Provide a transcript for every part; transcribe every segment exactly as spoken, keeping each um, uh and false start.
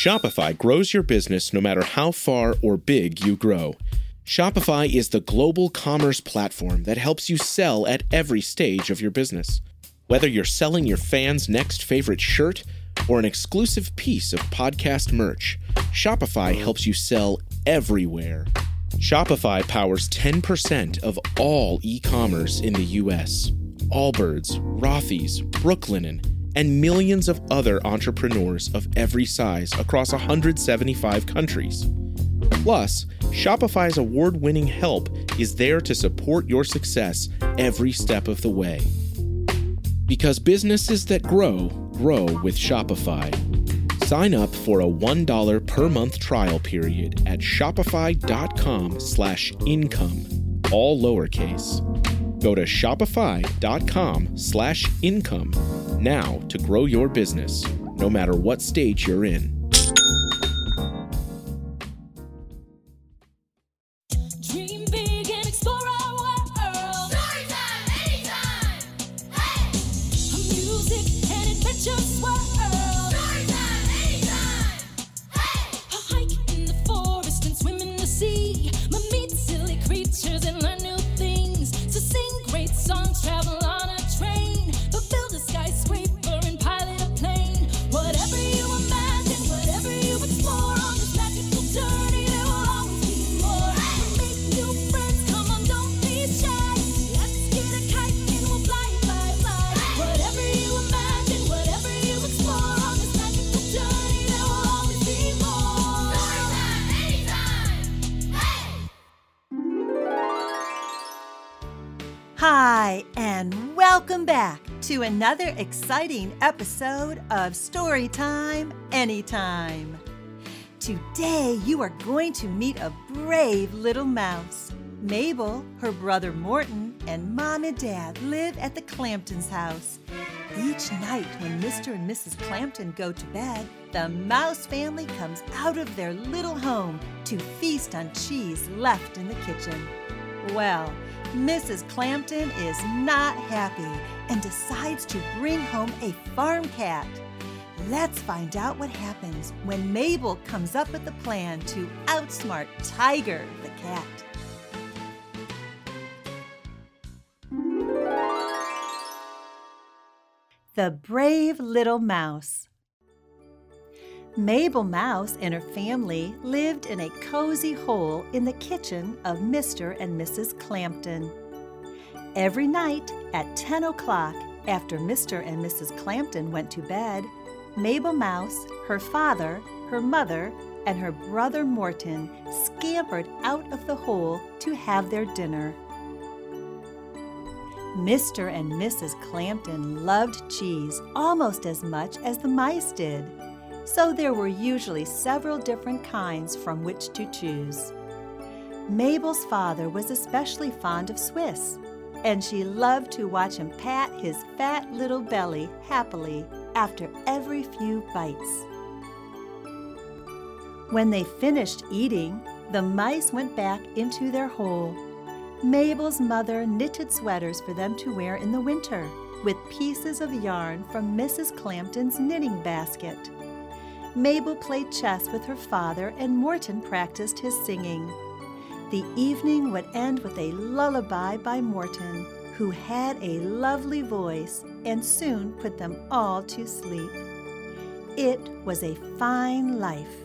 Shopify grows your business no matter how far or big you grow. Shopify is the global commerce platform that helps you sell at every stage of your business. Whether you're selling your fans' next favorite shirt or an exclusive piece of podcast merch, Shopify helps you sell everywhere. Shopify powers ten percent of all e-commerce in the U S. Allbirds, Rothy's, Brooklinen, and millions of other entrepreneurs of every size across one hundred seventy-five countries. Plus, Shopify's award-winning help is there to support your success every step of the way. Because businesses that grow, grow with Shopify. Sign up for a one dollar per month trial period at shopify.com slash income, all lowercase. Go to shopify.com slash income now to grow your business, no matter what stage you're in. Dream big and explore our world. Storytime, anytime. Hey! A music and adventure world. Storytime, anytime. Hey! A hike in the forest and swim in the sea. Meet silly creatures and learn new things. So sing great songs, travel on a train, but build a skyscraper and pilot a plane. Whatever you imagine, whatever you explore on this magical journey, there will always be more. Make new friends, come on, don't be shy. Let's get a kite and we'll fly, fly, fly. Whatever you imagine, whatever you explore on this magical journey, there will always be more. Storytime, anytime. Hey! Hi, and welcome back to another exciting episode of Storytime Anytime. Today, you are going to meet a brave little mouse. Mabel, her brother Morton, and Mom and Dad live at the Clamptons' house. Each night when Mister and Missus Clampton go to bed, the mouse family comes out of their little home to feast on cheese left in the kitchen. Well, Missus Clampton is not happy and decides to bring home a farm cat. Let's find out what happens when Mabel comes up with a plan to outsmart Tiger the cat. The Brave Little Mouse. Mabel Mouse and her family lived in a cozy hole in the kitchen of Mister and Missus Clampton. Every night at ten o'clock, after Mister and Missus Clampton went to bed, Mabel Mouse, her father, her mother, and her brother Morton scampered out of the hole to have their dinner. Mister and Missus Clampton loved cheese almost as much as the mice did, so there were usually several different kinds from which to choose. Mabel's father was especially fond of Swiss, and she loved to watch him pat his fat little belly happily after every few bites. When they finished eating, the mice went back into their hole. Mabel's mother knitted sweaters for them to wear in the winter, with pieces of yarn from Missus Clampton's knitting basket. Mabel played chess with her father, and Morton practiced his singing. The evening would end with a lullaby by Morton, who had a lovely voice and soon put them all to sleep. It was a fine life.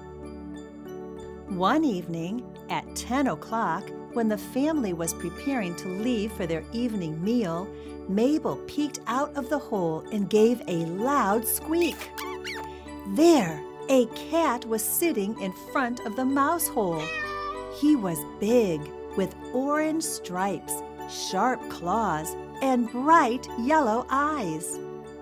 One evening, at ten o'clock, when the family was preparing to leave for their evening meal, Mabel peeked out of the hole and gave a loud squeak. There, a cat was sitting in front of the mouse hole. He was big, with orange stripes, sharp claws, and bright yellow eyes.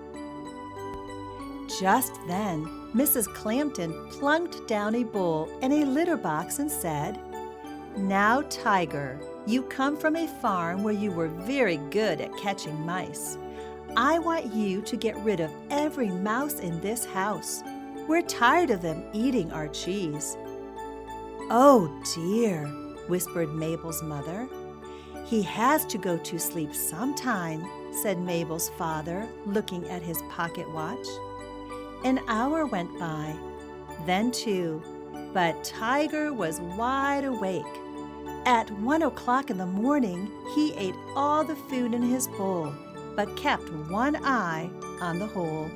Just then, Missus Clampton plunked down a bowl and a litter box and said, "Now, Tiger, you come from a farm where you were very good at catching mice. I want you to get rid of every mouse in this house. We're tired of them eating our cheese." "Oh dear," whispered Mabel's mother. "He has to go to sleep sometime," said Mabel's father, looking at his pocket watch. An hour went by. then two, but Tiger was wide awake. At one o'clock in the morning, he ate all the food in his bowl, but kept one eye on the hole.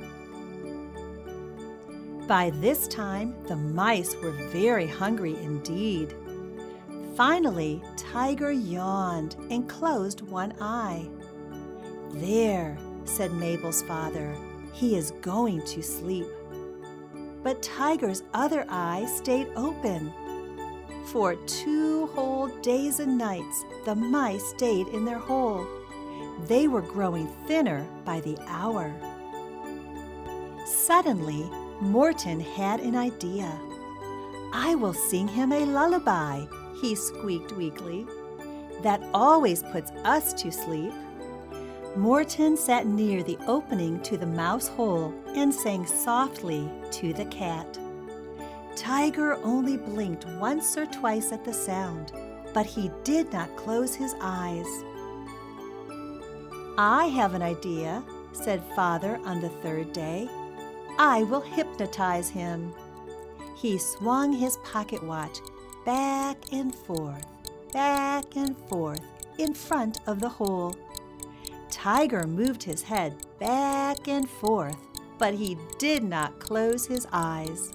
By this time, the mice were very hungry indeed. Finally, Tiger yawned and closed one eye. "There," said Mabel's father, "he is going to sleep." But Tiger's other eye stayed open. For two whole days and nights, the mice stayed in their hole. They were growing thinner by the hour. Suddenly, Morton had an idea. "I will sing him a lullaby," he squeaked weakly. "That always puts us to sleep." Morton sat near the opening to the mouse hole and sang softly to the cat. Tiger only blinked once or twice at the sound, but he did not close his eyes. "I have an idea," said Father on the third day. "I will hypnotize him." He swung his pocket watch back and forth, back and forth in front of the hole. Tiger moved his head back and forth, but he did not close his eyes.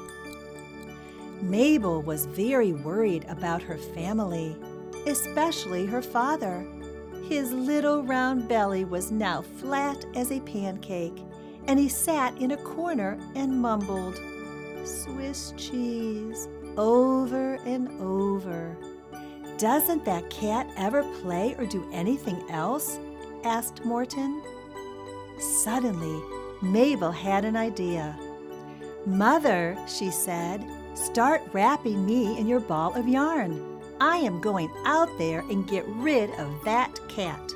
Mabel was very worried about her family, especially her father. His little round belly was now flat as a pancake, and he sat in a corner and mumbled, "Swiss cheese," over and over. "Doesn't that cat ever play or do anything else?" asked Morton. Suddenly, Mabel had an idea. "Mother," she said, "start wrapping me in your ball of yarn. I am going out there and get rid of that cat."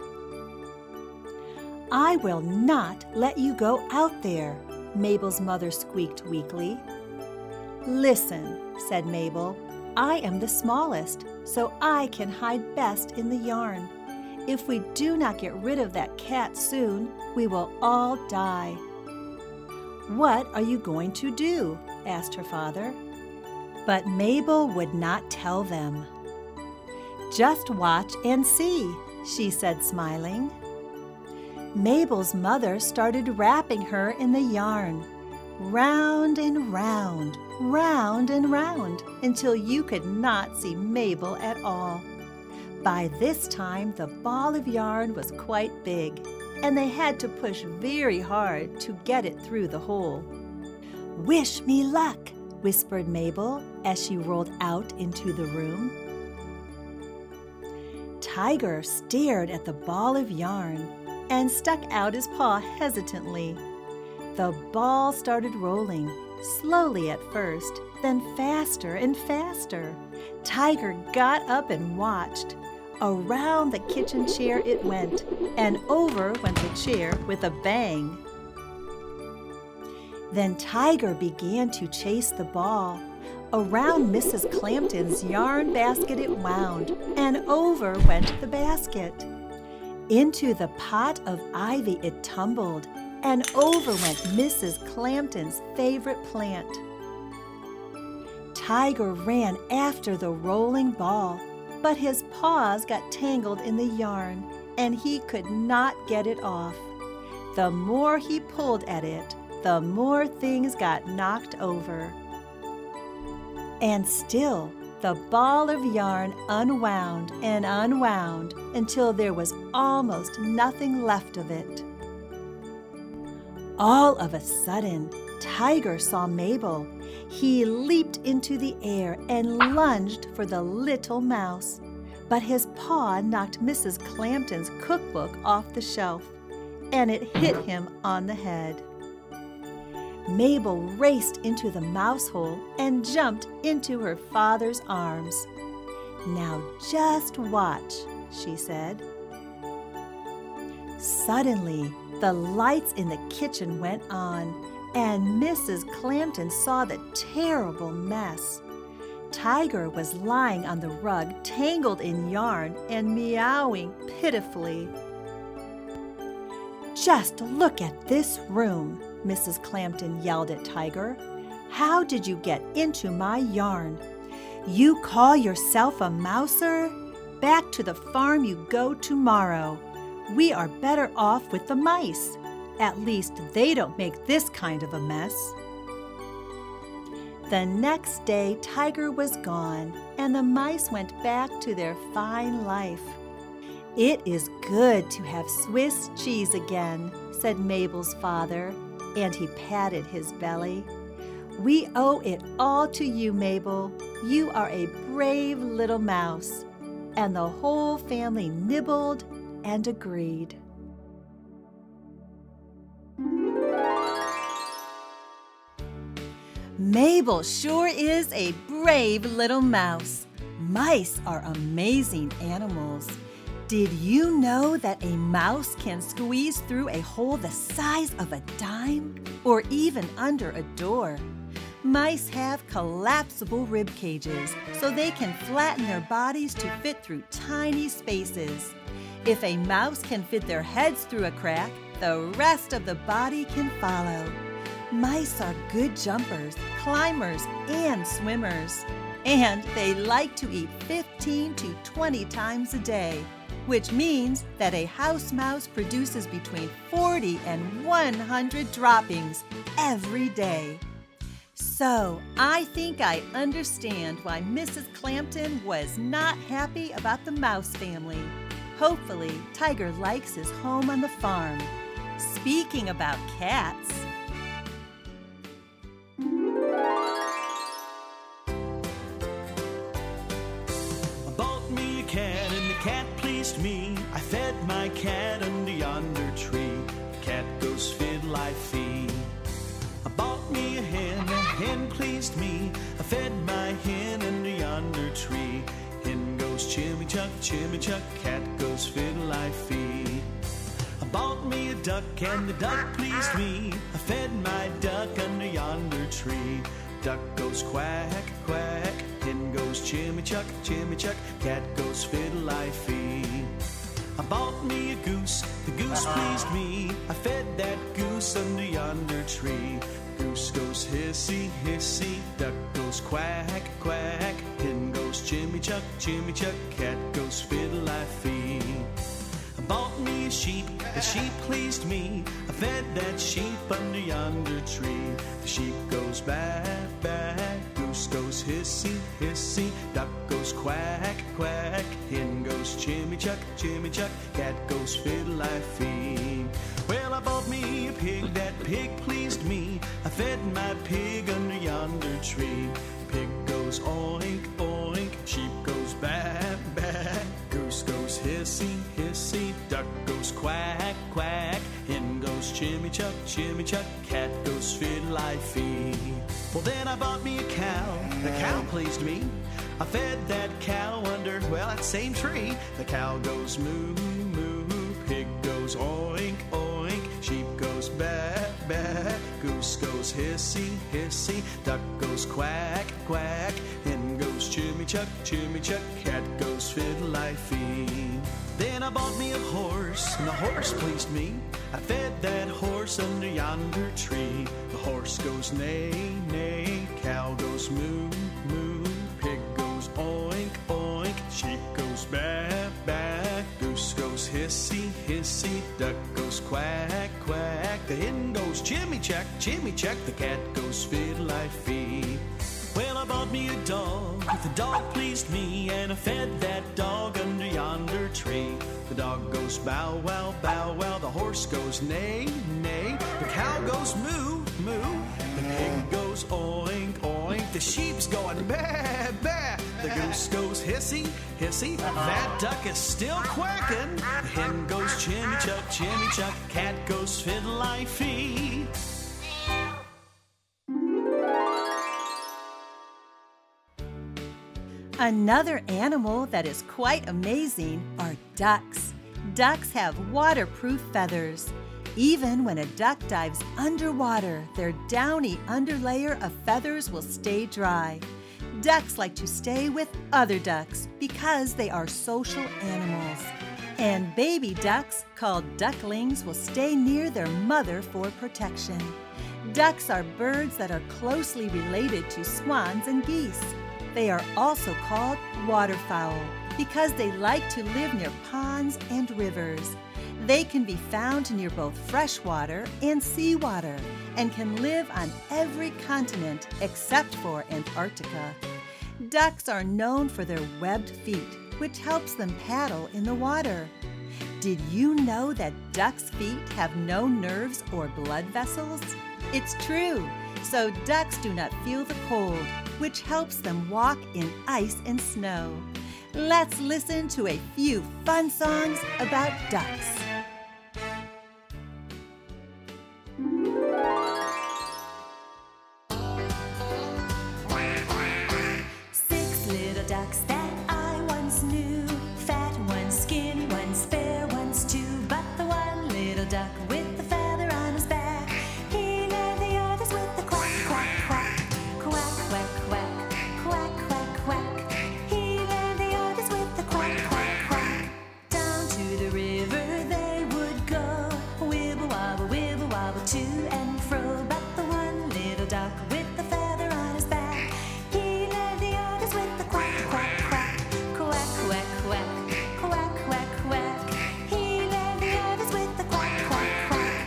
"I will not let you go out there," Mabel's mother squeaked weakly. "Listen," said Mabel, "I am the smallest, so I can hide best in the yarn. If we do not get rid of that cat soon, we will all die." "What are you going to do?" asked her father. But Mabel would not tell them. "Just watch and see," she said, smiling. Mabel's mother started wrapping her in the yarn, round and round, round and round, until you could not see Mabel at all. By this time, the ball of yarn was quite big, and they had to push very hard to get it through the hole. "Wish me luck," whispered Mabel as she rolled out into the room. Tiger stared at the ball of yarn and stuck out his paw hesitantly. The ball started rolling, slowly at first, then faster and faster. Tiger got up and watched. Around the kitchen chair it went, and over went the chair with a bang. Then Tiger began to chase the ball. Around Missus Clampton's yarn basket it wound, and over went the basket. Into the pot of ivy it tumbled, and over went Missus Clampton's favorite plant. Tiger ran after the rolling ball, but his paws got tangled in the yarn, and he could not get it off. The more he pulled at it, the more things got knocked over. And still, the ball of yarn unwound and unwound until there was almost nothing left of it. All of a sudden, Tiger saw Mabel. He leaped into the air and lunged for the little mouse, but his paw knocked Missus Clampton's cookbook off the shelf, and it hit him on the head. Mabel raced into the mouse hole and jumped into her father's arms. "Now just watch," she said. Suddenly, the lights in the kitchen went on, and Missus Clampton saw the terrible mess. Tiger was lying on the rug, tangled in yarn and meowing pitifully. "Just look at this room," Missus Clampton yelled at Tiger. How did you get into my yarn? You call yourself a mouser? Back to the farm you go tomorrow. We are better off with the mice. At least they don't make this kind of a mess." The next day, Tiger was gone, and the mice went back to their fine life. "It is good to have Swiss cheese again," said Mabel's father, and he patted his belly. "We owe it all to you, Mabel. You are a brave little mouse." And the whole family nibbled and agreed. Mabel sure is a brave little mouse. Mice are amazing animals. Did you know that a mouse can squeeze through a hole the size of a dime, or even under a door? Mice have collapsible rib cages, so they can flatten their bodies to fit through tiny spaces. If a mouse can fit their heads through a crack, the rest of the body can follow. Mice are good jumpers, climbers, and swimmers. And they like to eat fifteen to twenty times a day, which means that a house mouse produces between forty and one hundred droppings every day. So, I think I understand why Missus Clampton was not happy about the mouse family. Hopefully, Tiger likes his home on the farm. Speaking about cats, I bought me a cat and the cat pleased me. I fed my cat under yonder tree. The cat goes fiddle-I-fee. I bought me a hen, the hen pleased me. I fed my hen under yonder tree. Hen goes chimmy-chuck, chimmy-chuck, cat goes fiddle-I-fee. I bought me a duck and the duck pleased me. I fed my duck under yonder tree. Duck goes quack, quack, hen goes chimmy-chuck, chimmy-chuck, cat goes fiddle-I-fee. I bought me a goose, the goose pleased me. I fed that goose under yonder tree. Goose goes hissy, hissy, duck goes quack, quack, hen goes chimmy-chuck, chimmy-chuck, cat goes fiddle-I-fee. I bought me a sheep, the sheep pleased me. I fed that sheep under yonder tree. The sheep goes back, back, goose goes hissy, hissy, duck goes quack, quack, hen goes chimmy-chuck, chimmy-chuck, cat goes fiddle-I-fee. Well, I bought me a pig, that pig pleased me. I fed my pig under yonder tree. Pig goes oink, oink, sheep goes back, back, goose goes hissy, hissy, duck goes quack, quack, hen goes chimmy-chuck, chimmy-chuck, cat goes fiddle-I-fee. Well, then I bought me a cow, the cow pleased me. I fed that cow under, well, that same tree. The cow goes moo, moo, pig goes oink, oink, sheep goes back, back, goose goes hissy, hissy, duck goes quack, quack, hen goes chimmy-chuck, chimmy-chuck, cat goes fiddle-I-fee. Then I bought me a horse, and the horse pleased me. I fed that horse under yonder tree. The horse goes neigh, neigh, cow goes moo, moo, pig goes oink, oink, sheep goes back, back, goose goes hissy, hissy, duck goes quack, quack, the hen goes chimmy-chuck, chimmy-chuck, the cat goes fiddle-I-fee. Well, I bought me a dog, the dog pleased me, and I fed that dog under yonder tree. The dog goes bow wow, bow wow, the horse goes neigh, neigh, the cow goes moo, moo, the pig goes oink, oink, the sheep's going bah, bah, the goose goes hissy, hissy, that duck is still quacking, the hen goes chimmy-chuck, chimmy-chuck, cat goes fiddle-I-fee. Another animal that is quite amazing are ducks. Ducks have waterproof feathers. Even when a duck dives underwater, their downy underlayer of feathers will stay dry. Ducks like to stay with other ducks because they are social animals. And baby ducks, called ducklings, will stay near their mother for protection. Ducks are birds that are closely related to swans and geese. They are also called waterfowl because they like to live near ponds and rivers. They can be found near both freshwater and seawater and can live on every continent except for Antarctica. Ducks are known for their webbed feet, which helps them paddle in the water. Did you know that ducks' feet have no nerves or blood vessels? It's true. So ducks do not feel the cold, which helps them walk in ice and snow. Let's listen to a few fun songs about ducks. Six little ducks that I once knew, fat one's skinny, one's fair, one's two. But the one little duck with the feather on his back, he led the others with the quack, quack, quack, quack, quack, quack, quack, quack, quack. He led the others with the quack, quack, quack. Down to the river they would go, wibble wobble, wibble wobble, to and fro. But the one little duck with the feather on his back, he led the others with the quack, quack, quack, quack, quack, quack, quack, quack, quack. He led the others with the quack, quack, quack.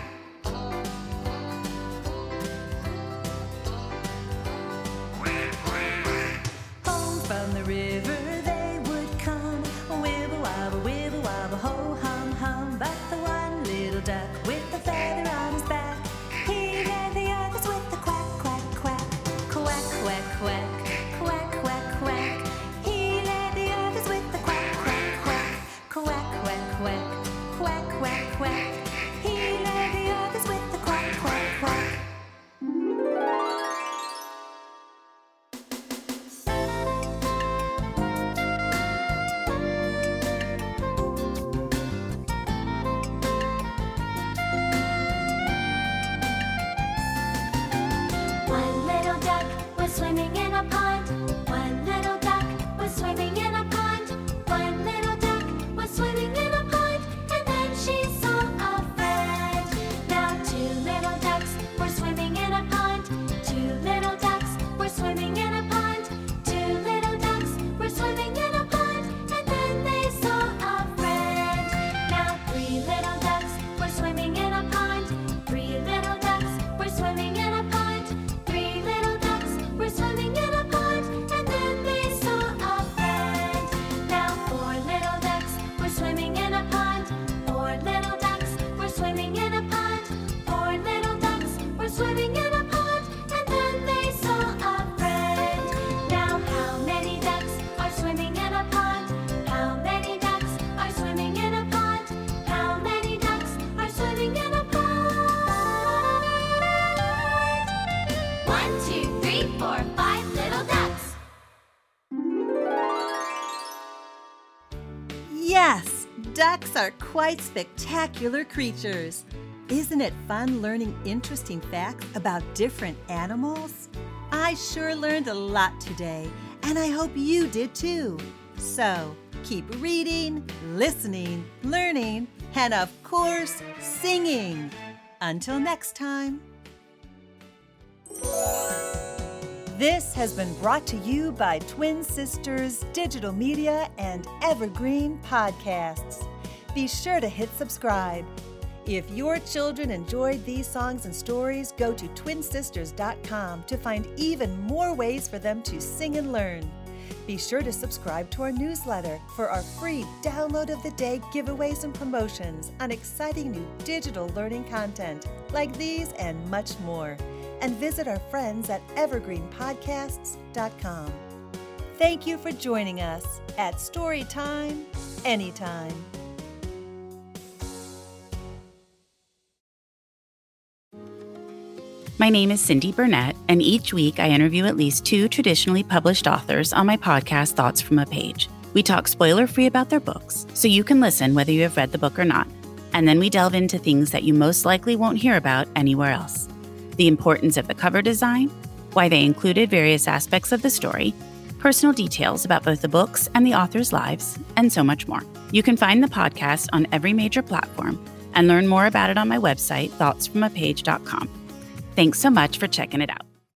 Home from the river they would come, wibble wobble, wibble wobble, ho hum hum. But the one little duck with the feather on his back, he led the others with the quack, quack, quack, quack, quack, quack, quack, quack, quack. He led the others with the quack, quack, quack, quack, quack, quack, quack, quack, quack. He led the others with the quack, quack, quack. One little duck was swimming in a pond. One little duck was swimming in a pond. One little duck was swimming in a pond, and then she saw a friend. Now two little ducks were swimming in a pond. Two little ducks were swimming in a pond. Two little ducks were swimming in a pond, and then they saw a friend. Now three little ducks were swimming in a pond. Three little ducks were swimming in a pond. Three little ducks were swimming in a pond, and then they saw a friend. Now four little ducks were swimming in a pond. Four little ducks were swimming in a pond. Four little ducks were swimming in a pond, and then they saw a friend. Now how many ducks are swimming in a pond? How many ducks are swimming in a pond? How many ducks are swimming in a pond? One, two, three, four, five little ducks. Yes, ducks are quite spectacular creatures. Isn't it fun learning interesting facts about different animals? I sure learned a lot today, and I hope you did too. So keep reading, listening, learning, and of course, singing. Until next time. This has been brought to you by Twin Sisters Digital Media and Evergreen Podcasts. Be sure to hit subscribe. If your children enjoyed these songs and stories, go to twin sisters dot com to find even more ways for them to sing and learn. Be sure to subscribe to our newsletter for our free download of the day giveaways and promotions on exciting new digital learning content like these and much more. And visit our friends at evergreen podcasts dot com. Thank you for joining us at Storytime Anytime. My name is Cindy Burnett, and each week I interview at least two traditionally published authors on my podcast, Thoughts from a Page. We talk spoiler-free about their books, so you can listen whether you have read the book or not. And then we delve into things that you most likely won't hear about anywhere else. The importance of the cover design, why they included various aspects of the story, personal details about both the books and the authors' lives, and so much more. You can find the podcast on every major platform and learn more about it on my website, thoughts from a page dot com. Thanks so much for checking it out.